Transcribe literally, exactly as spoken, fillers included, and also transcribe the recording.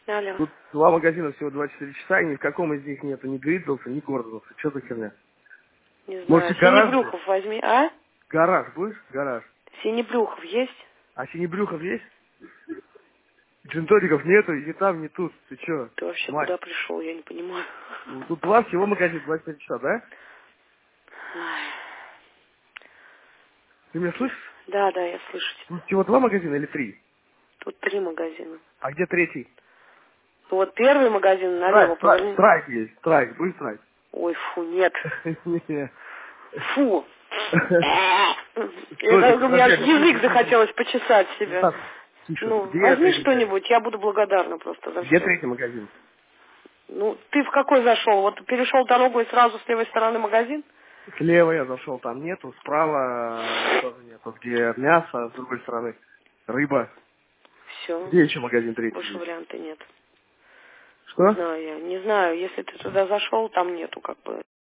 Алло. Тут два магазина всего двадцать четыре часа, и ни в каком из них нету ни Гриддлса, ни Гордонса. Что за херня? Не знаю. Может, и гараж будет? Синебрюхов возьми, а? Гараж будешь? Гараж. Синебрюхов есть? А синебрюхов есть? Джинтоников нету, и ни там, ни тут. Ты чё, Ты вообще мать? куда пришел, я не понимаю. Ну, тут у вас всего магазин двадцать четыре часа, да? Ай. Ты меня слышишь? Да, да, я слышу тебя. Тут всего два магазина или три? Тут три магазина. А где третий? Ну вот первый магазин налево Страйк, страйк, поверни. страйк есть. Страйк, будет страйк? Ой, фу, нет. Не. Фу. Слушай, Это, у меня подожди, аж объясни, язык объясни. захотелось почесать себя. Наташ, слушай, Ну, где возьми третий магазин? что-нибудь, я буду благодарна просто за Где все. третий магазин? Ну, ты в какой зашел? Вот перешел дорогу и сразу с левой стороны магазин? Слева я зашел, там нету, справа тоже нету. Где мясо, с другой стороны рыба. Все. Где еще магазин третий Больше есть? варианта нет. Не Что? знаю я. Не знаю, если ты туда зашел, там нету как бы.